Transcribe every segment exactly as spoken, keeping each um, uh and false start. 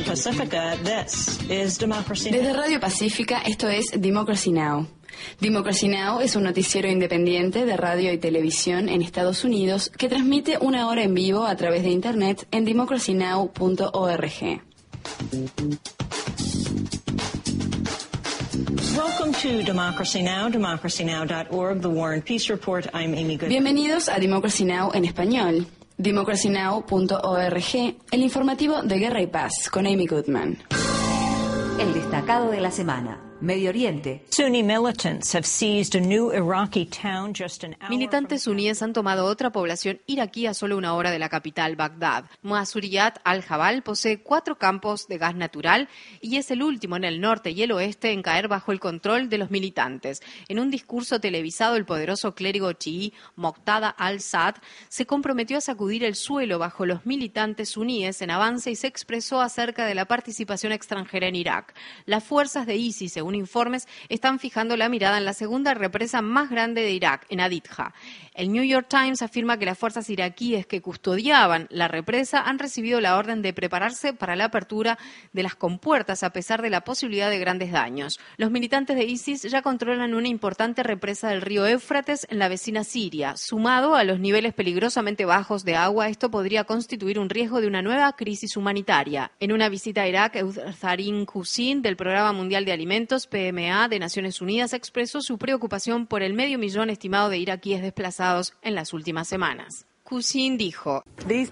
from Pacifica, this is Democracy Now! Desde Radio Pacífica, esto es Democracy Now! Democracy Now! Es un noticiero independiente de radio y televisión en Estados Unidos que transmite una hora en vivo a través de Internet en democracy now punto org. Welcome to Democracy Now!, democracy now dot org, the War and Peace Report. I'm Amy Goodman. Bienvenidos a Democracy Now! En español. democracy now punto org, el informativo de Guerra y Paz, con Amy Goodman. El destacado de la semana. Medio Oriente. Sunni militants have seized a new Iraqi town just an hour Militantes suníes han tomado otra población iraquí a solo una hora de la capital, Bagdad. Muasuriyat al-Jabal posee cuatro campos de gas natural y es el último en el norte y el oeste en caer bajo el control de los militantes. En un discurso televisado, el poderoso clérigo chií Moqtada al-Sad se comprometió a sacudir el suelo bajo los militantes suníes en avance y se expresó acerca de la participación extranjera en Irak. Las fuerzas de ISIS, según informes, están fijando la mirada en la segunda represa más grande de Irak, en Adidja. El New York Times afirma que las fuerzas iraquíes que custodiaban la represa han recibido la orden de prepararse para la apertura de las compuertas a pesar de la posibilidad de grandes daños. Los militantes de ISIS ya controlan una importante represa del río Éufrates en la vecina Siria. Sumado a los niveles peligrosamente bajos de agua, esto podría constituir un riesgo de una nueva crisis humanitaria. En una visita a Irak, Eutharin Hussein, del Programa Mundial de Alimentos, P M A de Naciones Unidas, expresó su preocupación por el medio millón estimado de iraquíes desplazados en las últimas semanas. Hussein dijo: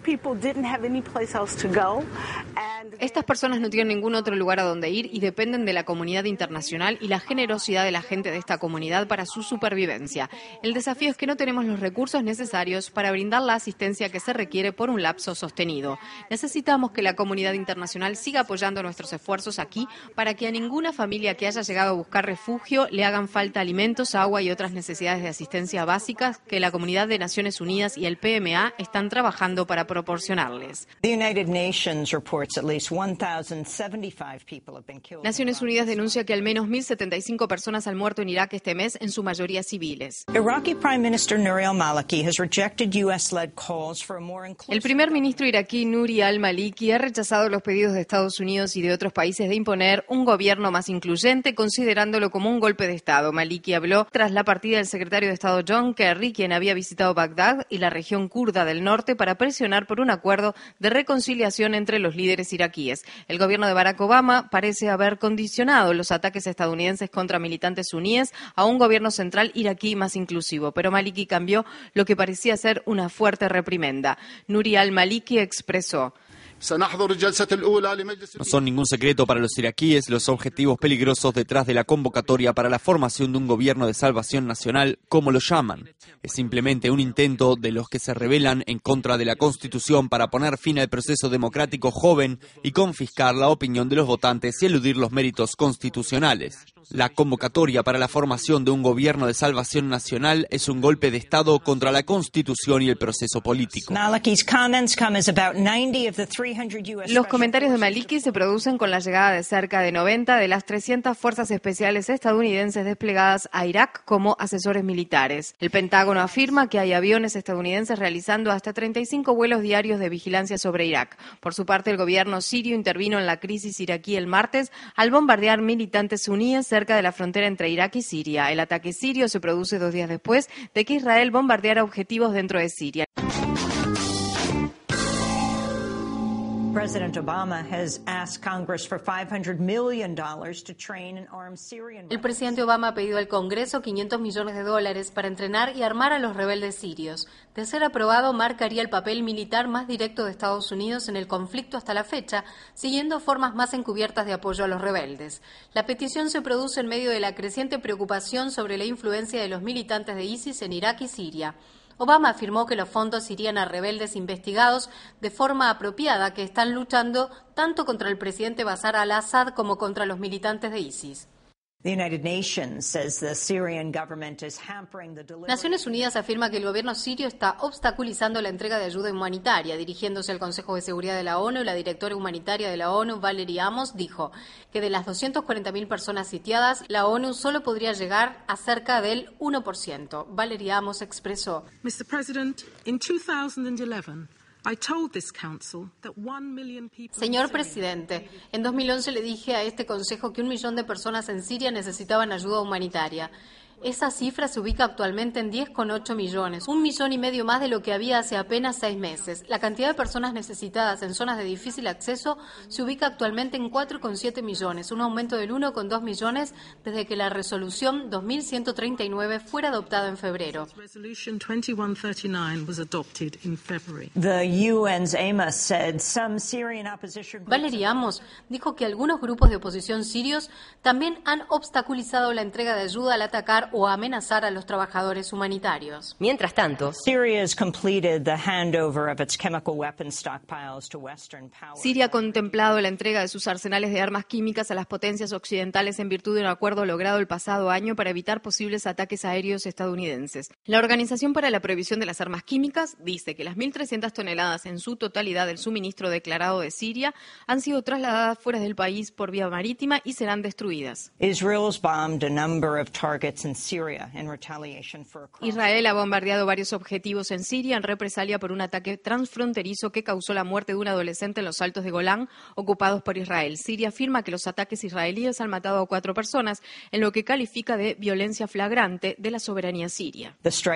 estas personas no tienen ningún otro lugar a donde ir y dependen de la comunidad internacional y la generosidad de la gente de esta comunidad para su supervivencia. El desafío es que no tenemos los recursos necesarios para brindar la asistencia que se requiere por un lapso sostenido. Necesitamos que la comunidad internacional siga apoyando nuestros esfuerzos aquí para que a ninguna familia que haya llegado a buscar refugio le hagan falta alimentos, agua y otras necesidades de asistencia básicas que la comunidad de Naciones Unidas y el P M A están trabajando para proporcionarles. Naciones Unidas denuncia que al menos mil setenta y cinco personas han muerto en Irak este mes, en su mayoría civiles. El primer ministro iraquí Nouri al-Maliki ha rechazado los pedidos de Estados Unidos y de otros países de imponer un gobierno más incluyente, considerándolo como un golpe de Estado. Maliki habló tras la partida del secretario de Estado John Kerry, quien había visitado Bagdad y la región kurda del norte para presionar por un acuerdo de reconciliación entre los líderes iraquíes. El gobierno de Barack Obama parece haber condicionado los ataques estadounidenses contra militantes suníes a un gobierno central iraquí más inclusivo, pero Maliki cambió lo que parecía ser una fuerte reprimenda. Nouri al-Maliki expresó: no son ningún secreto para los iraquíes los objetivos peligrosos detrás de la convocatoria para la formación de un gobierno de salvación nacional, como lo llaman. Es simplemente un intento de los que se rebelan en contra de la Constitución para poner fin al proceso democrático joven y confiscar la opinión de los votantes y eludir los méritos constitucionales. La convocatoria para la formación de un gobierno de salvación nacional es un golpe de Estado contra la Constitución y el proceso político. Los comentarios de Maliki se producen con la llegada de cerca de noventa de las trescientas fuerzas especiales estadounidenses desplegadas a Irak como asesores militares. El Pentágono afirma que hay aviones estadounidenses realizando hasta treinta y cinco vuelos diarios de vigilancia sobre Irak. Por su parte, el gobierno sirio intervino en la crisis iraquí el martes al bombardear militantes suníes cerca de la frontera entre Irak y Siria. El ataque sirio se produce dos días después de que Israel bombardeara objetivos dentro de Siria. El presidente Obama ha pedido al Congreso quinientos millones de dólares para entrenar y armar a los rebeldes sirios. De ser aprobado, marcaría el papel militar más directo de Estados Unidos en el conflicto hasta la fecha, siguiendo formas más encubiertas de apoyo a los rebeldes. La petición se produce en medio de la creciente preocupación sobre la influencia de los militantes de ISIS en Irak y Siria. Obama afirmó que los fondos irían a rebeldes investigados de forma apropiada que están luchando tanto contra el presidente Bashar al-Assad como contra los militantes de ISIS. Naciones Unidas afirma que el gobierno sirio está obstaculizando la entrega de ayuda humanitaria. Dirigiéndose al Consejo de Seguridad de la ONU, la directora humanitaria de la ONU, Valerie Amos, dijo que de las doscientas cuarenta mil personas sitiadas, la ONU solo podría llegar a cerca del uno por ciento. Valerie Amos expresó: mister President, in two thousand eleven, Señor presidente, en dos mil once le dije a este Consejo que un millón de personas en Siria necesitaban ayuda humanitaria. Esa cifra se ubica actualmente en diez coma ocho millones, un millón y medio más de lo que había hace apenas seis meses. La cantidad de personas necesitadas en zonas de difícil acceso se ubica actualmente en cuatro coma siete millones, un aumento del uno coma dos millones desde que la resolución dos mil ciento treinta y nueve fuera adoptada en febrero. Valerie Amos dijo que algunos grupos de oposición sirios también han obstaculizado la entrega de ayuda al atacar o amenazar a los trabajadores humanitarios. Mientras tanto, Siria ha contemplado la entrega de sus arsenales de armas químicas a las potencias occidentales en virtud de un acuerdo logrado el pasado año para evitar posibles ataques aéreos estadounidenses. La Organización para la Prohibición de las Armas Químicas dice que las mil trescientas toneladas en su totalidad del suministro declarado de Siria han sido trasladadas fuera del país por vía marítima y serán destruidas. Israel ha bombardeado varios objetivos en Siria en represalia por un ataque transfronterizo que causó la muerte de un adolescente en los Altos de Golán, ocupados por Israel. Siria afirma que los ataques israelíes han matado a cuatro personas, en lo que califica de violencia flagrante de la soberanía siria.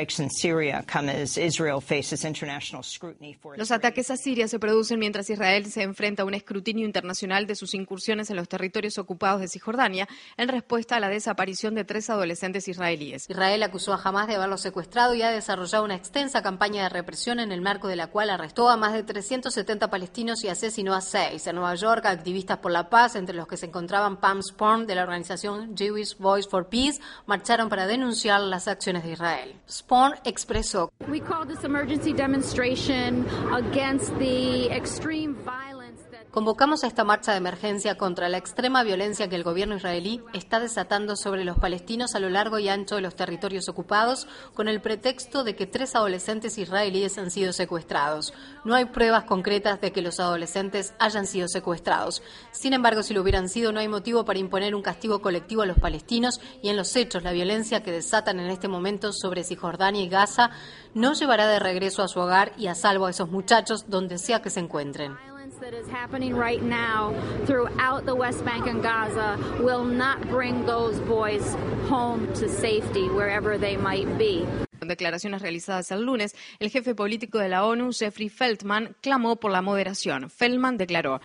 Los ataques a Siria se producen mientras Israel se enfrenta a un escrutinio internacional de sus incursiones en los territorios ocupados de Cisjordania en respuesta a la desaparición de tres adolescentes israelíes. Israel acusó a Hamás de haberlos secuestrado y ha desarrollado una extensa campaña de represión en el marco de la cual arrestó a más de trescientos setenta palestinos y asesinó a seis. En Nueva York, activistas por la paz, entre los que se encontraban Pam Sporn de la organización Jewish Voice for Peace, marcharon para denunciar las acciones de Israel. Sporn expresó: We call this emergency demonstration against the extreme violence. Convocamos a esta marcha de emergencia contra la extrema violencia que el gobierno israelí está desatando sobre los palestinos a lo largo y ancho de los territorios ocupados con el pretexto de que tres adolescentes israelíes han sido secuestrados. No hay pruebas concretas de que los adolescentes hayan sido secuestrados. Sin embargo, si lo hubieran sido, no hay motivo para imponer un castigo colectivo a los palestinos y en los hechos, la violencia que desatan en este momento sobre Cisjordania y Gaza no llevará de regreso a su hogar y a salvo a esos muchachos donde sea que se encuentren. That is happening right now throughout the West Bank and Gaza will not bring those boys home to safety wherever they might be. En declaraciones realizadas el lunes, el jefe político de la ONU, Jeffrey Feltman, clamó por la moderación. Feltman declaró: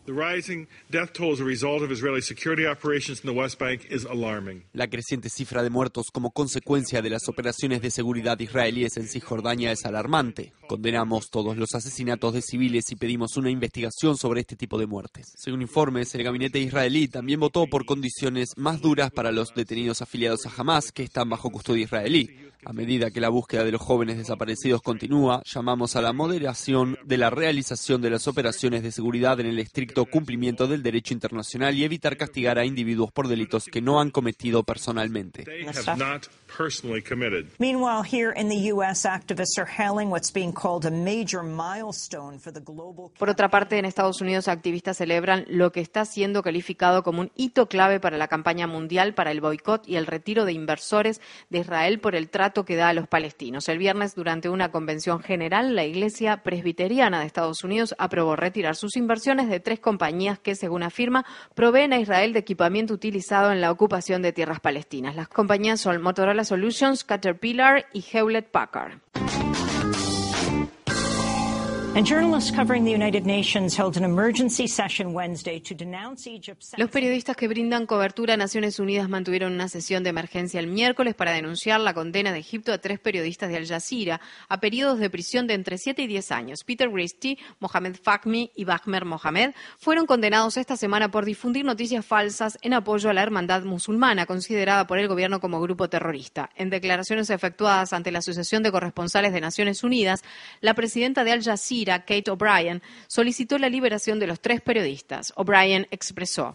La creciente cifra de muertos como consecuencia de las operaciones de seguridad israelíes en Cisjordania es alarmante. Condenamos todos los asesinatos de civiles y pedimos una investigación sobre este tipo de muertes. Según informes, el gabinete israelí también votó por condiciones más duras para los detenidos afiliados a Hamás que están bajo custodia israelí. A medida que la búsqueda de los jóvenes desaparecidos continúa, llamamos a la moderación de la realización de las operaciones de seguridad en el estricto cumplimiento del derecho internacional y evitar castigar a individuos por delitos que no han cometido personalmente. Meanwhile, here in the U S, activists are hailing what's being called a major milestone for the global. Por otra parte, en Estados Unidos, activistas celebran lo que está siendo calificado como un hito clave para la campaña mundial para el boicot y el retiro de inversores de Israel por el trato que da a los palestinos. El viernes, durante una convención general, la Iglesia Presbiteriana de Estados Unidos aprobó retirar sus inversiones de tres compañías que, según afirma, proveen a Israel de equipamiento utilizado en la ocupación de tierras palestinas. Las compañías son Motorola Solutions, Caterpillar y Hewlett Packard. Los periodistas que brindan cobertura a Naciones Unidas mantuvieron una sesión de emergencia el miércoles para denunciar la condena de Egipto a tres periodistas de Al Jazeera a periodos de prisión de entre siete y diez años. Peter Christie, Mohamed Fahmy y Bahmer Mohamed fueron condenados esta semana por difundir noticias falsas en apoyo a la hermandad musulmana, considerada por el gobierno como grupo terrorista. En declaraciones efectuadas ante la Asociación de Corresponsales de Naciones Unidas, la presidenta de Al Jazeera, Kate O'Brien, solicitó la liberación de los tres periodistas. O'Brien expresó: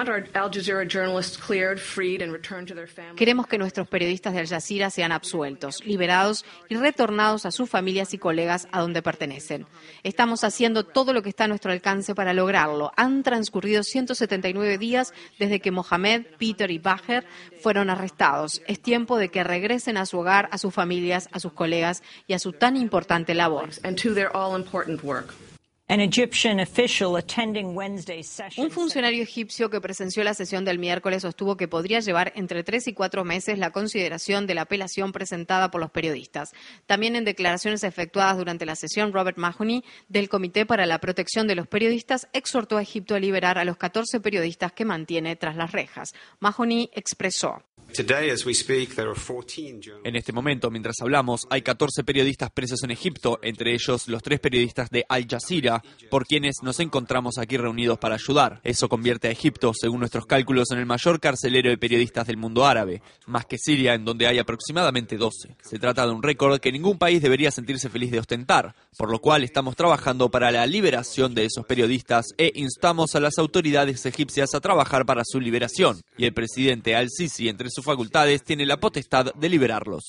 Queremos que nuestros periodistas de Al Jazeera sean absueltos, liberados y retornados a sus familias y colegas a donde pertenecen. Estamos haciendo todo lo que está a nuestro alcance para lograrlo. Han transcurrido ciento setenta y nueve días desde que Mohamed, Peter y Bahmer fueron arrestados. Es tiempo de que regresen a su hogar, a sus familias, a sus colegas y a su tan importante labor. Un funcionario egipcio que presenció la sesión del miércoles sostuvo que podría llevar entre tres y cuatro meses la consideración de la apelación presentada por los periodistas. También en declaraciones efectuadas durante la sesión, Robert Mahoney, del Comité para la Protección de los Periodistas, exhortó a Egipto a liberar a los catorce periodistas que mantiene tras las rejas. Mahoney expresó: En este momento, mientras hablamos, hay catorce periodistas presos en Egipto, entre ellos los tres periodistas de Al Jazeera, por quienes nos encontramos aquí reunidos para ayudar. Eso convierte a Egipto, según nuestros cálculos, en el mayor carcelero de periodistas del mundo árabe, más que Siria, en donde hay aproximadamente doce. Se trata de un récord que ningún país debería sentirse feliz de ostentar, por lo cual estamos trabajando para la liberación de esos periodistas e instamos a las autoridades egipcias a trabajar para su liberación. Y el presidente Al-Sisi, entre sus facultades, tiene la potestad de liberarlos.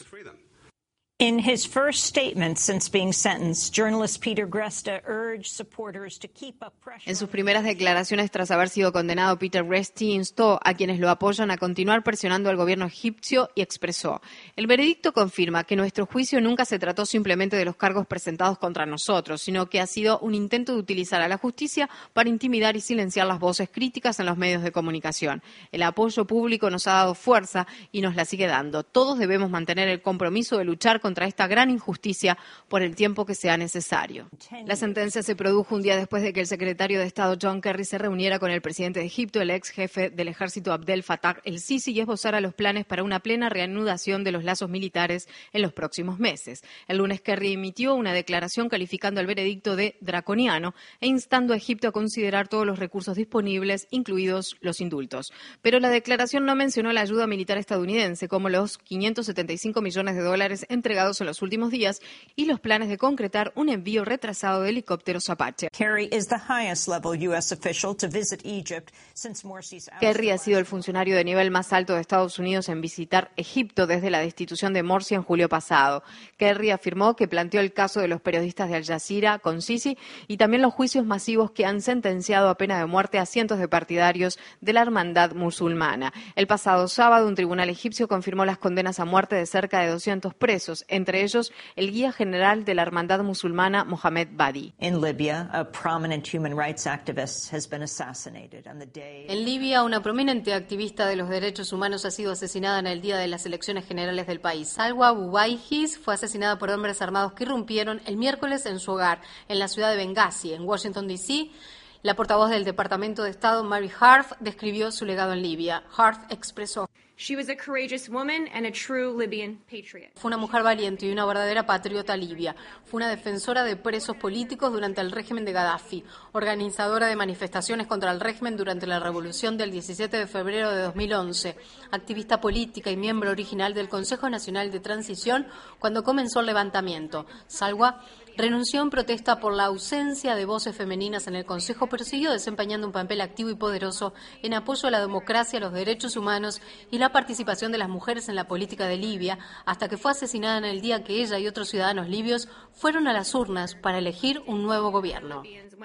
In his first statement since being sentenced, journalist Peter Gresta urged supporters to keep up pressure. En sus primeras declaraciones tras haber sido condenado, Peter Gresta instó a quienes lo apoyan a continuar presionando al gobierno egipcio y expresó: el veredicto confirma que nuestro juicio nunca se trató simplemente de los cargos presentados contra nosotros, sino que ha sido un intento de utilizar a la justicia para intimidar y silenciar las voces críticas en los medios de comunicación. El apoyo público nos ha dado fuerza y nos la sigue dando. Todos debemos mantener el compromiso de luchar contra contra esta gran injusticia por el tiempo que sea necesario. La sentencia se produjo un día después de que el secretario de Estado John Kerry se reuniera con el presidente de Egipto, el ex jefe del ejército Abdel Fattah el-Sisi, y esbozara los planes para una plena reanudación de los lazos militares en los próximos meses. El lunes Kerry emitió una declaración calificando el veredicto de draconiano e instando a Egipto a considerar todos los recursos disponibles, incluidos los indultos. Pero la declaración no mencionó la ayuda militar estadounidense, como los quinientos setenta y cinco millones de dólares entregados en los últimos días y los planes de concretar un envío retrasado de helicópteros Apache. Kerry is the highest level U S official to visit Egypt since Morsi's Kerry ha sido el funcionario de nivel más alto de Estados Unidos en visitar Egipto desde la destitución de Morsi en julio pasado. Kerry afirmó que planteó el caso de los periodistas de Al Jazeera con Sisi y también los juicios masivos que han sentenciado a pena de muerte a cientos de partidarios de la hermandad musulmana. El pasado sábado, un tribunal egipcio confirmó las condenas a muerte de cerca de doscientos presos, entre ellos el guía general de la hermandad musulmana, Mohamed Badi. In Libya, a prominent human rights activist has been assassinated on the day. En Libia, una prominente activista de los derechos humanos ha sido asesinada en el día de las elecciones generales del país. Salwa Bubaihis fue asesinada por hombres armados que irrumpieron el miércoles en su hogar, en la ciudad de Benghazi, en Washington, D C La portavoz del Departamento de Estado, Mary Harf, describió su legado en Libia. Harf expresó: She was a courageous woman and a true Libyan patriot. Fue una mujer valiente y una verdadera patriota libia. Fue una defensora de presos políticos durante el régimen de Gaddafi, organizadora de manifestaciones contra el régimen durante la revolución del diecisiete de febrero de dos mil once, activista política y miembro original del Consejo Nacional de Transición cuando comenzó el levantamiento. Salwa renunció en protesta por la ausencia de voces femeninas en el Consejo, pero siguió desempeñando un papel activo y poderoso en apoyo a la democracia, los derechos humanos y la participación de las mujeres en la política de Libia, hasta que fue asesinada en el día que ella y otros ciudadanos libios fueron a las urnas para elegir un nuevo gobierno.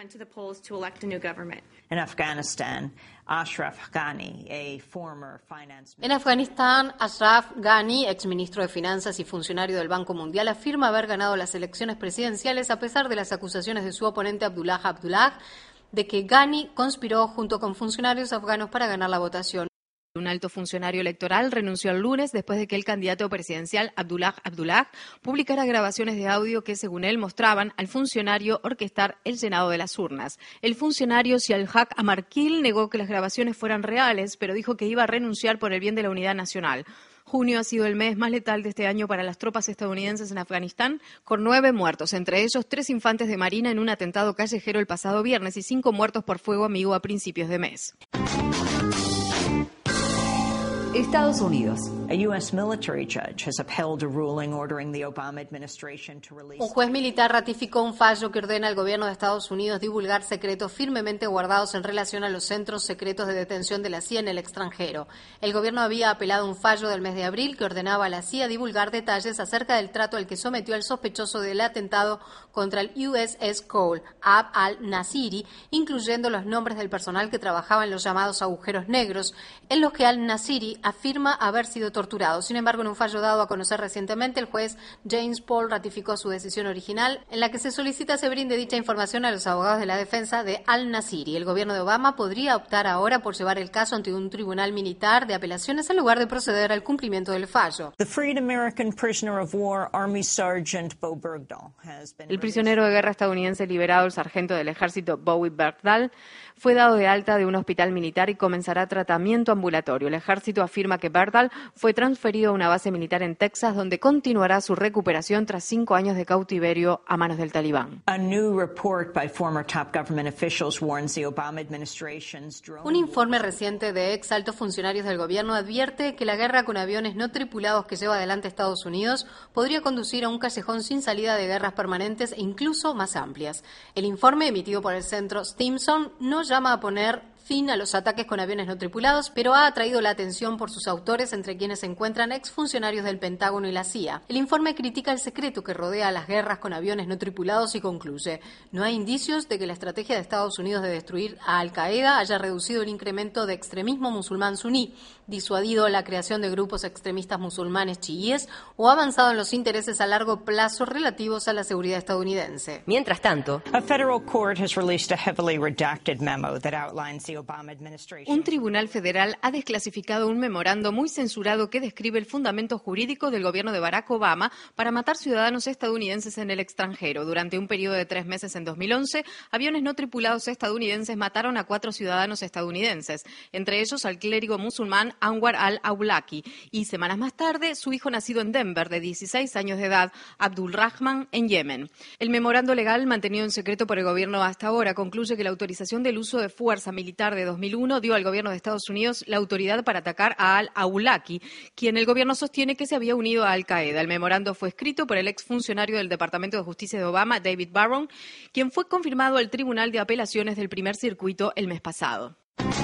In Afghanistan, Ashraf Ghani, a former finance En Afganistán, Ashraf Ghani, exministro de Finanzas y funcionario del Banco Mundial, afirma haber ganado las elecciones presidenciales a pesar de las acusaciones de su oponente Abdullah Abdullah de que Ghani conspiró junto con funcionarios afganos para ganar la votación. Un alto funcionario electoral renunció el lunes después de que el candidato presidencial Abdullah Abdullah publicara grabaciones de audio que, según él, mostraban al funcionario orquestar el llenado de las urnas. El funcionario Sial-Haq Amarkil negó que las grabaciones fueran reales, pero dijo que iba a renunciar por el bien de la unidad nacional. Junio ha sido el mes más letal de este año para las tropas estadounidenses en Afganistán, con nueve muertos, entre ellos tres infantes de marina en un atentado callejero el pasado viernes y cinco muertos por fuego amigo a principios de mes. Estados Unidos. A U S military judge has upheld a ruling ordering the Obama administration to release. Un juez militar ratificó un fallo que ordena al gobierno de Estados Unidos divulgar secretos firmemente guardados en relación a los centros secretos de detención de la C I A en el extranjero. El gobierno había apelado un fallo del mes de abril que ordenaba a la C I A divulgar detalles acerca del trato al que sometió al sospechoso del atentado contra el U S S Cole, Abd al-Nasiri, incluyendo los nombres del personal que trabajaba en los llamados agujeros negros, en los que al-Nasiri afirma haber sido torturado. Sin embargo, en un fallo dado a conocer recientemente, el juez James Paul ratificó su decisión original, en la que se solicita se brinde dicha información a los abogados de la defensa de al-Nasiri. El gobierno de Obama podría optar ahora por llevar el caso ante un tribunal militar de apelaciones en lugar de proceder al cumplimiento del fallo. El prisionero de guerra estadounidense liberado, el sargento del ejército Bowie Bergdahl, fue dado de alta de un hospital militar y comenzará tratamiento ambulatorio. El ejército afirma que Bergdahl fue transferido a una base militar en Texas, donde continuará su recuperación tras cinco años de cautiverio a manos del talibán. Un informe reciente de ex altos funcionarios del gobierno advierte que la guerra con aviones no tripulados que lleva adelante Estados Unidos podría conducir a un callejón sin salida de guerras permanentes e incluso más amplias. El informe emitido por el centro Stimson no llama a poner fin a los ataques con aviones no tripulados, pero ha atraído la atención por sus autores, entre quienes se encuentran exfuncionarios del Pentágono y la C I A. El informe critica el secreto que rodea a las guerras con aviones no tripulados y concluye: no hay indicios de que la estrategia de Estados Unidos de destruir a Al-Qaeda haya reducido el incremento de extremismo musulmán suní, disuadido la creación de grupos extremistas musulmanes chiíes o avanzado en los intereses a largo plazo relativos a la seguridad estadounidense. Mientras tanto, a federal court has released a heavily redacted memo that outlines the Un tribunal federal ha desclasificado un memorando muy censurado que describe el fundamento jurídico del gobierno de Barack Obama para matar ciudadanos estadounidenses en el extranjero. Durante un periodo de tres meses en dos mil once, aviones no tripulados estadounidenses mataron a cuatro ciudadanos estadounidenses, entre ellos al clérigo musulmán Anwar al-Awlaki, y semanas más tarde, su hijo nacido en Denver, de dieciséis años de edad, Abdul Rahman, en Yemen. El memorando legal, mantenido en secreto por el gobierno hasta ahora, concluye que la autorización del uso de fuerza militar de dos mil uno dio al gobierno de Estados Unidos la autoridad para atacar a al-Awlaki, quien el gobierno sostiene que se había unido a Al-Qaeda. El memorando fue escrito por el exfuncionario del Departamento de Justicia de Obama, David Barron, quien fue confirmado al Tribunal de Apelaciones del Primer Circuito el mes pasado.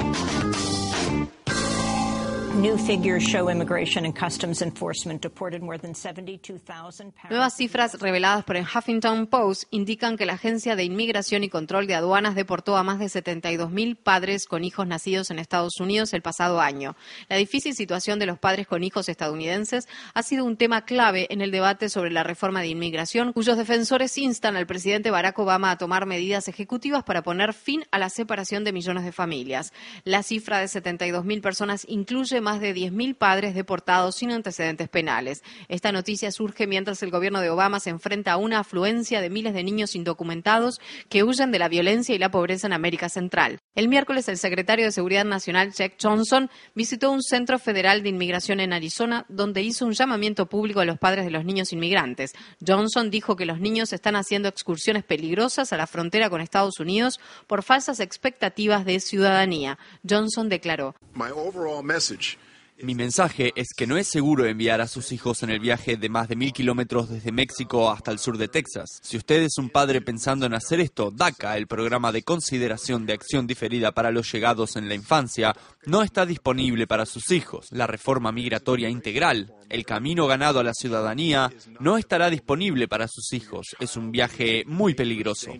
Nuevas cifras reveladas por el Huffington Post indican que la Agencia de Inmigración y Control de Aduanas deportó a más de setenta y dos mil padres con hijos nacidos en Estados Unidos el pasado año. La difícil situación de los padres con hijos estadounidenses ha sido un tema clave en el debate sobre la reforma de inmigración, cuyos defensores instan al presidente Barack Obama a tomar medidas ejecutivas para poner fin a la separación de millones de familias. La cifra de setenta y dos mil personas incluye más de diez mil padres deportados sin antecedentes penales. Esta noticia surge mientras el gobierno de Obama se enfrenta a una afluencia de miles de niños indocumentados que huyen de la violencia y la pobreza en América Central. El miércoles, el secretario de Seguridad Nacional, Jake Johnson, visitó un centro federal de inmigración en Arizona, donde hizo un llamamiento público a los padres de los niños inmigrantes. Johnson dijo que los niños están haciendo excursiones peligrosas a la frontera con Estados Unidos por falsas expectativas de ciudadanía. Johnson declaró: My overall message Mi mensaje es que no es seguro enviar a sus hijos en el viaje de más de mil kilómetros desde México hasta el sur de Texas. Si usted es un padre pensando en hacer esto, DACA, el programa de consideración de acción diferida para los llegados en la infancia, no está disponible para sus hijos. La reforma migratoria integral, el camino ganado a la ciudadanía, no estará disponible para sus hijos. Es un viaje muy peligroso.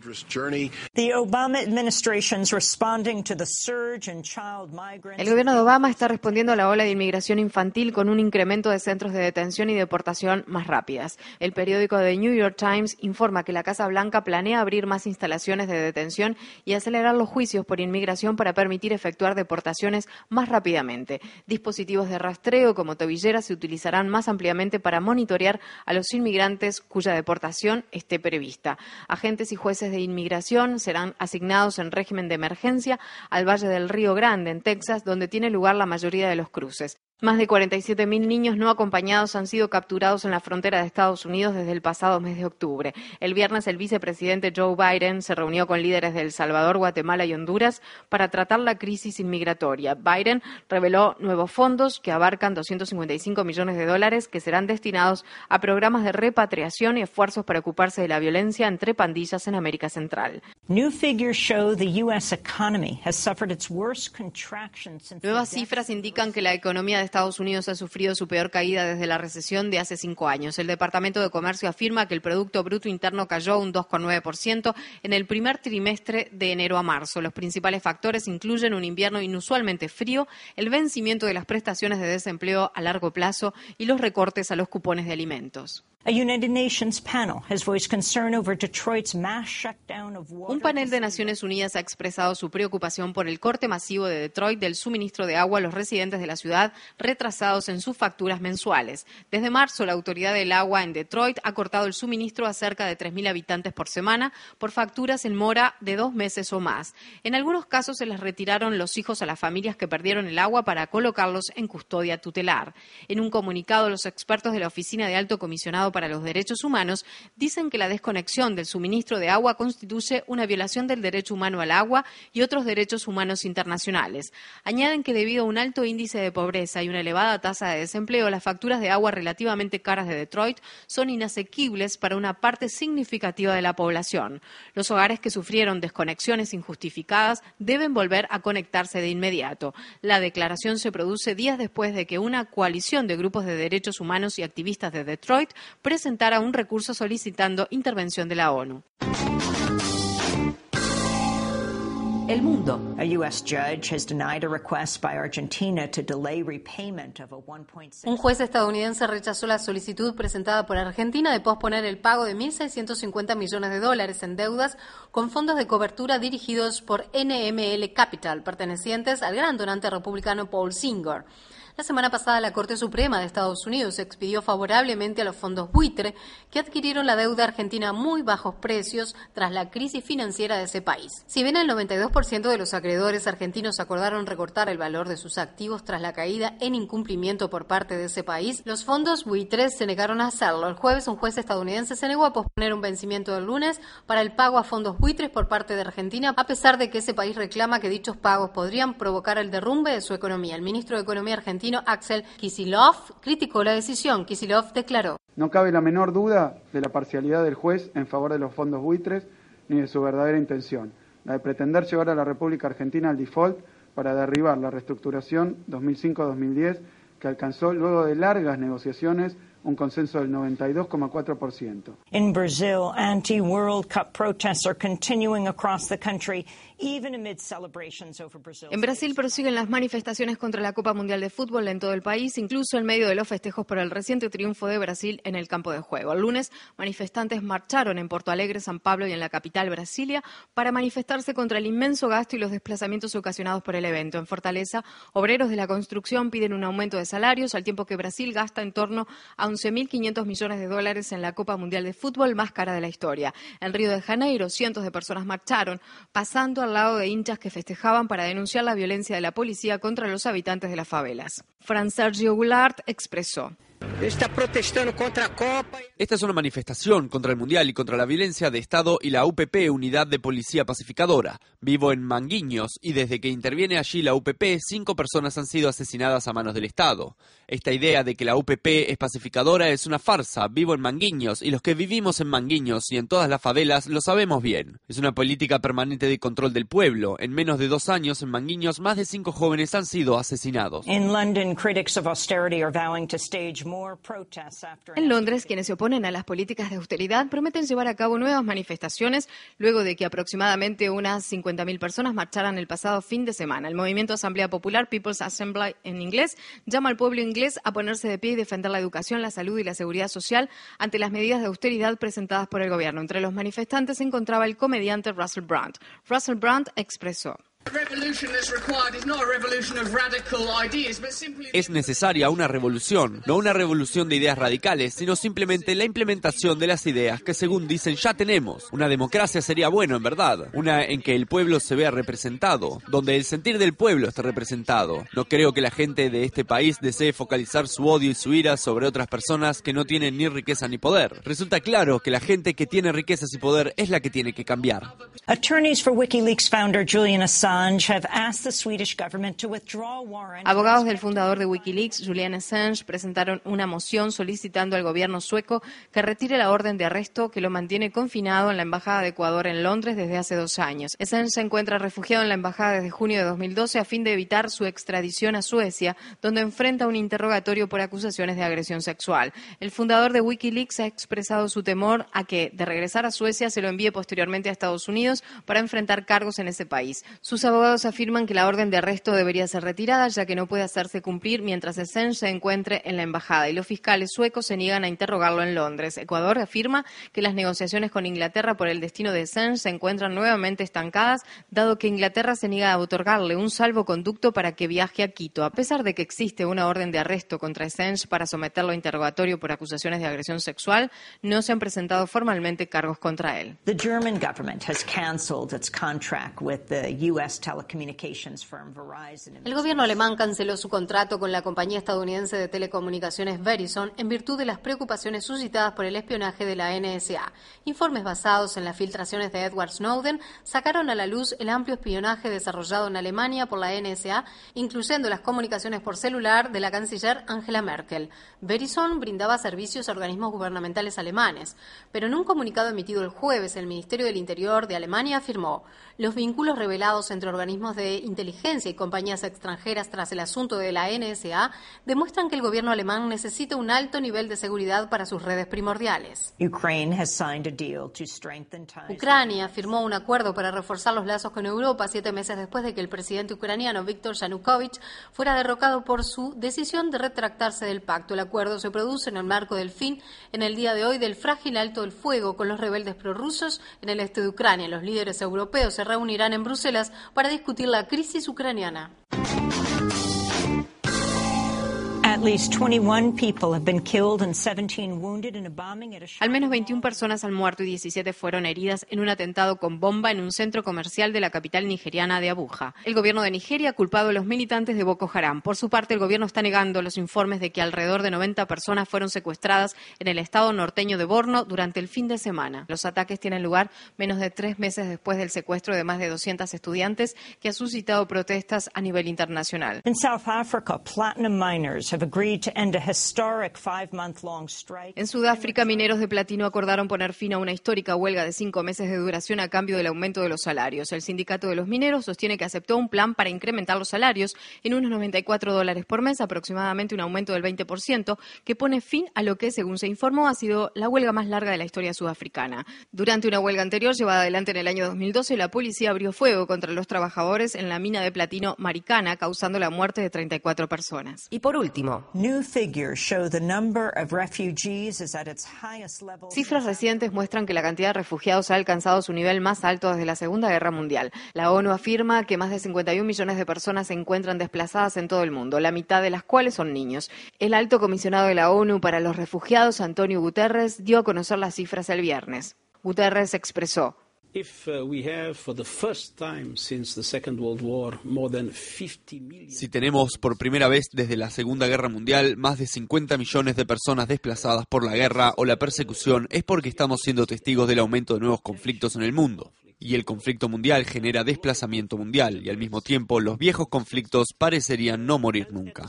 The Obama administration's responding to the surge in child migrants. El gobierno de Obama está respondiendo a la ola de inmigración infantil con un incremento de centros de detención y deportación más rápidas. El periódico The New York Times informa que la Casa Blanca planea abrir más instalaciones de detención y acelerar los juicios por inmigración para permitir efectuar deportaciones más rápidamente. Dispositivos de rastreo como tobilleras se utilizarán más ampliamente para monitorear a los inmigrantes cuya deportación esté prevista. Agentes y jueces de inmigración serán asignados en régimen de emergencia al Valle del Río Grande, en Texas, donde tiene lugar la mayoría de los cruces. Más de cuarenta y siete mil niños no acompañados han sido capturados en la frontera de Estados Unidos desde el pasado mes de octubre. El viernes, el vicepresidente Joe Biden se reunió con líderes de El Salvador, Guatemala y Honduras para tratar la crisis inmigratoria. Biden reveló nuevos fondos que abarcan doscientos cincuenta y cinco millones de dólares que serán destinados a programas de repatriación y esfuerzos para ocuparse de la violencia entre pandillas en América Central. New figures show the U S economy has suffered its worst contraction since Nuevas cifras indican que la economía de Estados Unidos ha sufrido su peor caída desde la recesión de hace cinco años. El Departamento de Comercio afirma que el Producto Bruto Interno cayó un dos coma nueve por ciento en el primer trimestre de enero a marzo. Los principales factores incluyen un invierno inusualmente frío, el vencimiento de las prestaciones de desempleo a largo plazo y los recortes a los cupones de alimentos. Un panel de Naciones Unidas ha expresado su preocupación por el corte masivo de Detroit del suministro de agua a los residentes de la ciudad, retrasados en sus facturas mensuales. Desde marzo, la Autoridad del Agua en Detroit ha cortado el suministro a cerca de tres mil habitantes por semana por facturas en mora de dos meses o más. En algunos casos se les retiraron los hijos a las familias que perdieron el agua para colocarlos en custodia tutelar. En un comunicado, los expertos de la Oficina de Alto Comisionado para los Derechos Humanos dicen que la desconexión del suministro de agua constituye una violación del derecho humano al agua y otros derechos humanos internacionales. Añaden que debido a un alto índice de pobreza y una elevada tasa de desempleo, las facturas de agua relativamente caras de Detroit son inasequibles para una parte significativa de la población. Los hogares que sufrieron desconexiones injustificadas deben volver a conectarse de inmediato. La declaración se produce días después de que una coalición de grupos de derechos humanos y activistas de Detroit presentara un recurso solicitando intervención de la ONU. El mundo. Un juez estadounidense rechazó la solicitud presentada por Argentina de posponer el pago de mil seiscientos cincuenta millones de dólares en deudas con fondos de cobertura dirigidos por N M L Capital, pertenecientes al gran donante republicano Paul Singer. La semana pasada, la Corte Suprema de Estados Unidos expidió favorablemente a los fondos buitre que adquirieron la deuda argentina a muy bajos precios tras la crisis financiera de ese país. Si bien el noventa y dos por ciento de los acreedores argentinos acordaron recortar el valor de sus activos tras la caída en incumplimiento por parte de ese país, los fondos buitres se negaron a hacerlo. El jueves, un juez estadounidense se negó a posponer un vencimiento del lunes para el pago a fondos buitres por parte de Argentina, a pesar de que ese país reclama que dichos pagos podrían provocar el derrumbe de su economía. El ministro de Economía argentino, Axel Kicillof, criticó la decisión. Kicillof declaró: No cabe la menor duda de la parcialidad del juez en favor de los fondos buitres ni de su verdadera intención, la de pretender llevar a la República Argentina al default para derribar la reestructuración dos mil cinco a dos mil diez que alcanzó luego de largas negociaciones un consenso del noventa y dos coma cuatro por ciento. In Brazil, anti-World Cup protests are continuing across the country, even amid celebrations over Brazil. En Brasil prosiguen las manifestaciones contra la Copa Mundial de Fútbol en todo el país, incluso en medio de los festejos por el reciente triunfo de Brasil en el campo de juego. El lunes, manifestantes marcharon en Porto Alegre, San Pablo y en la capital, Brasilia, para manifestarse contra el inmenso gasto y los desplazamientos ocasionados por el evento. En Fortaleza, obreros de la construcción piden un aumento de salarios, al tiempo que Brasil gasta en torno a once mil quinientos millones de dólares en la Copa Mundial de Fútbol más cara de la historia. En Río de Janeiro, cientos de personas marcharon, pasando al lado de hinchas que festejaban para denunciar la violencia de la policía contra los habitantes de las favelas. Fran Sergio Goulart expresó: Está protestando contra la Copa. Esta es una manifestación contra el Mundial y contra la violencia de Estado y la U P P, Unidad de Policía Pacificadora. Vivo en Manguinhos y desde que interviene allí la U P P, cinco personas han sido asesinadas a manos del Estado. Esta idea de que la U P P es pacificadora es una farsa. Vivo en Manguinhos y los que vivimos en Manguinhos y en todas las favelas lo sabemos bien. Es una política permanente de control del pueblo. En menos de dos años en Manguinhos, más de cinco jóvenes han sido asesinados. In London, critics of austerity are vowing to stage more protests after. En Londres, quienes se oponen a las políticas de austeridad prometen llevar a cabo nuevas manifestaciones luego de que aproximadamente unas cincuenta mil personas marcharan el pasado fin de semana. El movimiento Asamblea Popular, People's Assembly en inglés, llama al pueblo inglés a ponerse de pie y defender la educación, la salud y la seguridad social ante las medidas de austeridad presentadas por el gobierno. Entre los manifestantes se encontraba el comediante Russell Brand. Russell Brand expresó: Es necesaria una revolución, no una revolución de ideas radicales, sino simplemente la implementación de las ideas que, según dicen, ya tenemos. Una democracia sería bueno, en verdad, una en que el pueblo se vea representado, donde el sentir del pueblo esté representado. No creo que la gente de este país desee focalizar su odio y su ira sobre otras personas que no tienen ni riqueza ni poder. Resulta claro que la gente que tiene riquezas y poder es la que tiene que cambiar. Attorneys for WikiLeaks founder Julian Assange Abogados del fundador de Wikileaks, Julian Assange, presentaron una moción solicitando al gobierno sueco que retire la orden de arresto que lo mantiene confinado en la Embajada de Ecuador en Londres desde hace dos años. Assange se encuentra refugiado en la embajada desde junio de dos mil doce a fin de evitar su extradición a Suecia, donde enfrenta un interrogatorio por acusaciones de agresión sexual. El fundador de Wikileaks ha expresado su temor a que, de regresar a Suecia, se lo envíe posteriormente a Estados Unidos para enfrentar cargos en ese país. Sus abogados afirman que la orden de arresto debería ser retirada, ya que no puede hacerse cumplir mientras Assange se encuentre en la embajada, y los fiscales suecos se niegan a interrogarlo en Londres. Ecuador afirma que las negociaciones con Inglaterra por el destino de Assange se encuentran nuevamente estancadas, dado que Inglaterra se niega a otorgarle un salvoconducto para que viaje a Quito. A pesar de que existe una orden de arresto contra Assange para someterlo a interrogatorio por acusaciones de agresión sexual, no se han presentado formalmente cargos contra él. The German government has canceled its contract with the U S telecommunications firm Verizon. El gobierno alemán canceló su contrato con la compañía estadounidense de telecomunicaciones Verizon en virtud de las preocupaciones suscitadas por el espionaje de la N S A. Informes basados en las filtraciones de Edward Snowden sacaron a la luz el amplio espionaje desarrollado en Alemania por la N S A, incluyendo las comunicaciones por celular de la canciller Angela Merkel. Verizon brindaba servicios a organismos gubernamentales alemanes, pero en un comunicado emitido el jueves, el Ministerio del Interior de Alemania afirmó: los vínculos revelados entre organismos de inteligencia y compañías extranjeras tras el asunto de la N S A demuestran que el gobierno alemán necesita un alto nivel de seguridad para sus redes primordiales. Ucrania firmó un acuerdo para reforzar los lazos con Europa siete meses después de que el presidente ucraniano Viktor Yanukovych fuera derrocado por su decisión de retractarse del pacto. El acuerdo se produce en el marco del fin, en el día de hoy, del frágil alto el fuego con los rebeldes prorrusos en el este de Ucrania. Los líderes europeos se reunirán en Bruselas para discutir la crisis ucraniana. Al menos veintiuna personas han muerto y diecisiete fueron heridas en un atentado con bomba en un centro comercial de la capital nigeriana de Abuja. El gobierno de Nigeria ha culpado a los militantes de Boko Haram. Por su parte, el gobierno está negando los informes de que alrededor de noventa personas fueron secuestradas en el estado norteño de Borno durante el fin de semana. Los ataques tienen lugar menos de tres meses después del secuestro de más de doscientos estudiantes, que ha suscitado protestas a nivel internacional. En South Africa, platinum miners have En Sudáfrica, mineros de platino acordaron poner fin a una histórica huelga de cinco meses de duración a cambio del aumento de los salarios. El sindicato de los mineros sostiene que aceptó un plan para incrementar los salarios en unos noventa y cuatro dólares por mes, aproximadamente un aumento del veinte por ciento, que pone fin a lo que, según se informó, ha sido la huelga más larga de la historia sudafricana. Durante una huelga anterior, llevada adelante en el año dos mil doce, la policía abrió fuego contra los trabajadores en la mina de platino Maricana, causando la muerte de treinta y cuatro personas. Y por último, cifras recientes muestran que la cantidad de refugiados ha alcanzado su nivel más alto desde la Segunda Guerra Mundial. La ONU afirma que más de cincuenta y un millones de personas se encuentran desplazadas en todo el mundo, la mitad de las cuales son niños. El alto comisionado de la ONU para los refugiados, Antonio Guterres, dio a conocer las cifras el viernes. Guterres expresó: Si tenemos por primera vez desde la Segunda Guerra Mundial más de cincuenta millones de personas desplazadas por la guerra o la persecución, es porque estamos siendo testigos del aumento de nuevos conflictos en el mundo. Y el conflicto mundial genera desplazamiento mundial, y al mismo tiempo los viejos conflictos parecerían no morir nunca.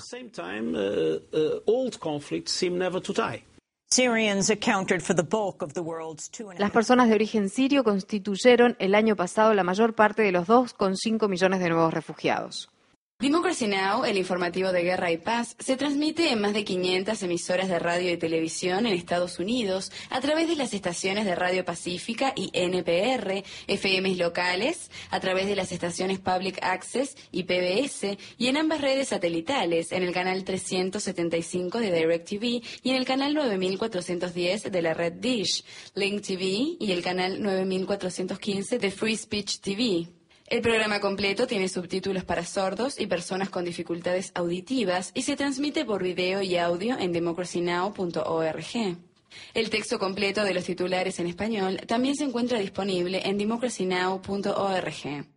Las personas de origen sirio constituyeron el año pasado la mayor parte de los dos coma cinco millones de nuevos refugiados. Democracy Now!, el informativo de Guerra y Paz, se transmite en más de quinientas emisoras de radio y televisión en Estados Unidos a través de las estaciones de Radio Pacífica y N P R, F Ms locales, a través de las estaciones Public Access y P B S, y en ambas redes satelitales, en el canal trescientos setenta y cinco de DirecTV y en el canal nueve mil cuatrocientos diez de la red Dish, Link T V y el canal nueve mil cuatrocientos quince de Free Speech T V. El programa completo tiene subtítulos para sordos y personas con dificultades auditivas y se transmite por video y audio en democracy now punto org. El texto completo de los titulares en español también se encuentra disponible en democracy now punto org.